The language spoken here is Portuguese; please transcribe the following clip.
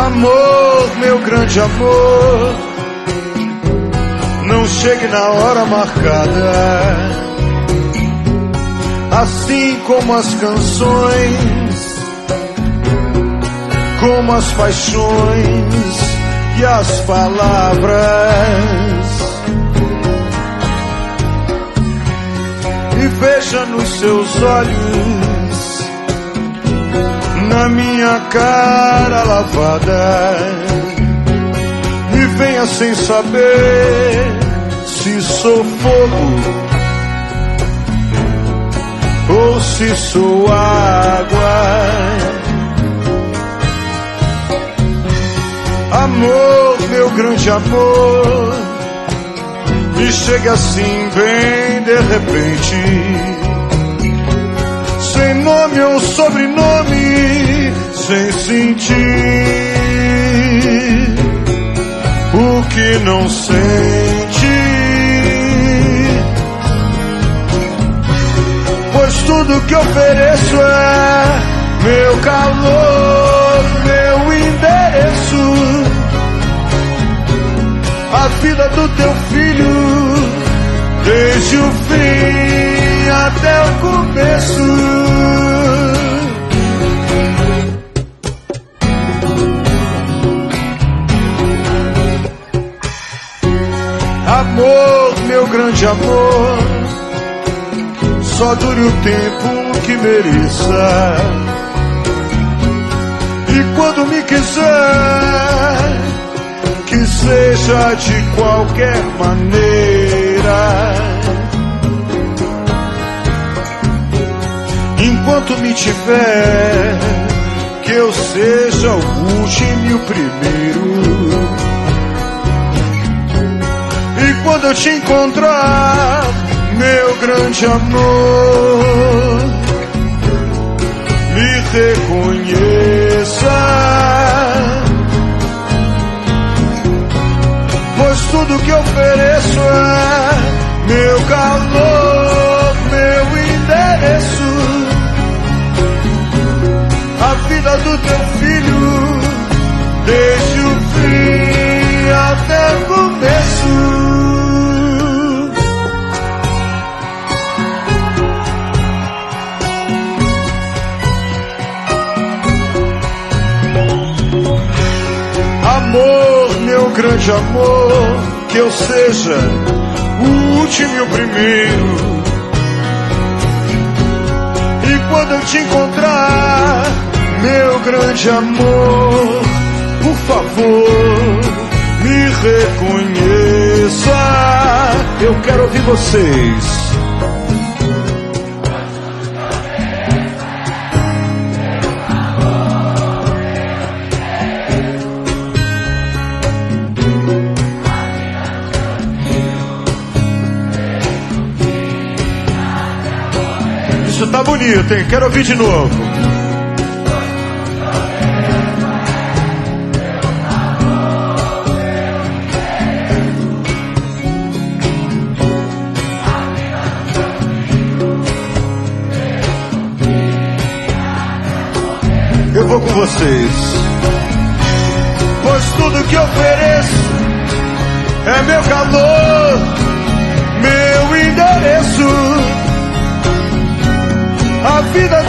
Amor, meu grande amor, não chegue na hora marcada, assim como as canções, como as paixões e as palavras. E veja nos seus olhos, na minha cara lavada, e venha sem saber se sou fogo ou se sou água. Amor, meu grande amor, me chega assim bem de repente, sem nome ou sobrenome, sem sentir o que não sente. Pois tudo que ofereço é meu calor, meu endereço, a vida do teu filho, desde o fim até o começo. Amor, meu grande amor, só dure o tempo que mereça, e quando me quiser, que seja de qualquer maneira. Enquanto me tiver, que eu seja o último e o primeiro. E quando eu te encontrar, meu grande amor, me reconheça, pois tudo que ofereço é meu calor, meu endereço, a vida do teu filho, desde o fim até o começo. Amor, meu grande amor, que eu seja o último e o primeiro. E quando eu te encontrar, meu grande amor, por favor, me reconheça. Eu quero ouvir vocês. Isso tá bonito, hein? Quero ouvir de novo. Eu vou com vocês. Pois tudo que ofereço é meu calor, meu endereço, a vida